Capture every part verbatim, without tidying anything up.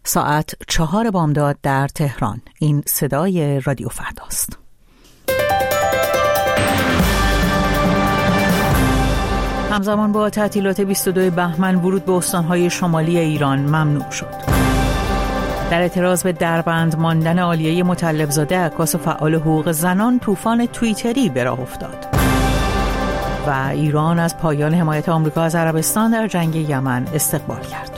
ساعت چهار بامداد در تهران. این صدای رادیو فرداست. همزمان با تعطیلات بیست و دوم بهمن ورود به استان‌های شمالی ایران ممنوع شد. در اعتراض به دربند ماندن عالیه مطلبزاده عکاس و فعال حقوق زنان، طوفان توییتری به راه افتاد. و ایران از پایان حمایت آمریکا از عربستان در جنگ یمن استقبال کرد.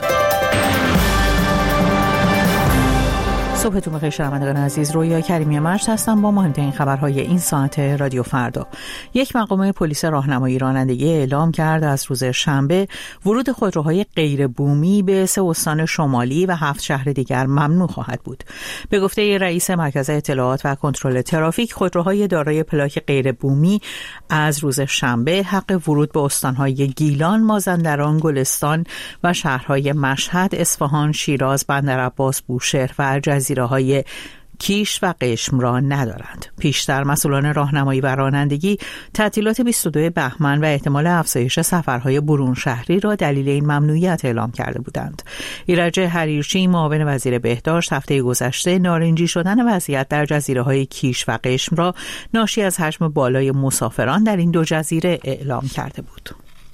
صبحتون بخیر شنوندگان عزیز، رویا کریمی مجد هستم با مهمترین خبرهای این ساعت رادیو فردا. یک مقام پلیس راهنمایی رانندگی اعلام کرد از روز شنبه ورود خودروهای غیر بومی به سه استان شمالی و هفت شهر دیگر ممنوع خواهد بود. به گفته رئیس مرکز اطلاعات و کنترل ترافیک، خودروهای دارای پلاک غیر بومی از روز شنبه حق ورود به استانهای گیلان، مازندران، گلستان و شهرهای مشهد، اصفهان، شیراز، بندرعباس، بوشهر و جزیره های کیش و قشم را ندارند. پیشتر مسئولان راهنمایی و رانندگی تعطیلات بیست و دوم بهمن و احتمال افزایش سفرهای برون شهری را دلیل این ممنوعیت اعلام کرده بودند. ایرج حریرچی، معاون وزیر بهداشت، هفته گذشته نارنجی شدن وضعیت در جزیره های کیش و قشم را ناشی از حجم بالای مسافران در این دو جزیره اعلام کرده بود.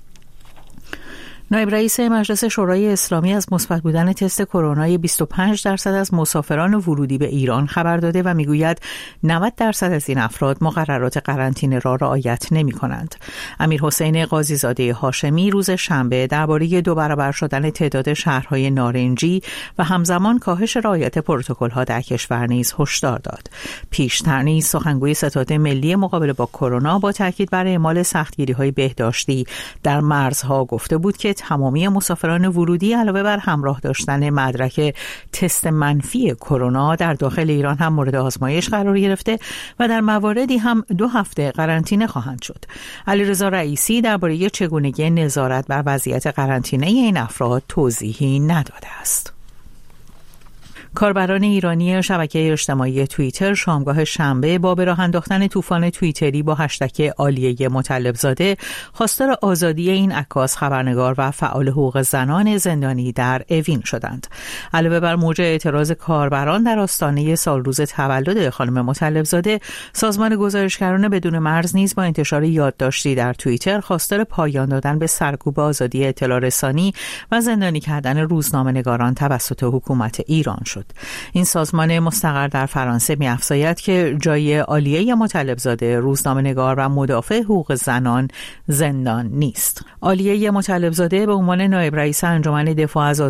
نایب رئیس مجلس شورای اسلامی از مثبت بودن تست کرونای بیست و پنج درصد از مسافران ورودی به ایران خبر داده و میگوید نود درصد از این افراد مقررات قرنطینه را رعایت نمی کنند. امیر حسین قاضی زاده هاشمی روز شنبه درباره دو برابر شدن تعداد شهرهای نارنجی و همزمان کاهش رعایت پروتکل‌ها در کشور نیز هشدار داد. پیشتر نیز سخنگوی ستاد ملی مقابله با کرونا با تاکید بر اعمال سختگیری‌های بهداشتی در مرزها گفته بود که تمامی مسافران ورودی علاوه بر همراه داشتن مدرک تست منفی کرونا در داخل ایران هم مورد آزمایش قرار گرفته و در مواردی هم دو هفته قرنطینه خواهند شد. علیرضا رئیسی درباره چگونگی نظارت بر وضعیت قرنطینه این افراد توضیحی نداده است. کاربران ایرانی شبکه اجتماعی توییتر شامگاه شنبه با به راه انداختن طوفان توییتری با هشتگ عالیه مطلبزاده خواستار آزادی این عکاس، خبرنگار و فعال حقوق زنان زندانی در اوین شدند. علاوه بر موج اعتراض کاربران در آستانه سالروز تولد خانم مطلبزاده، سازمان گزارشگران بدون مرز نیز با انتشار یادداشتی در توییتر خواستار پایان دادن به سرکوب آزادی اطلاع رسانی و زندانی کردن روزنامه‌نگاران توسط حکومت ایران شد. این سازمان مستقر در فرانسه می‌افزاید که جای عالیه مطلبزاده، روزنامه‌نگار و مدافع حقوق زنان، زندان نیست. عالیه مطلبزاده به عنوان نایب رئیس انجمن دفاع از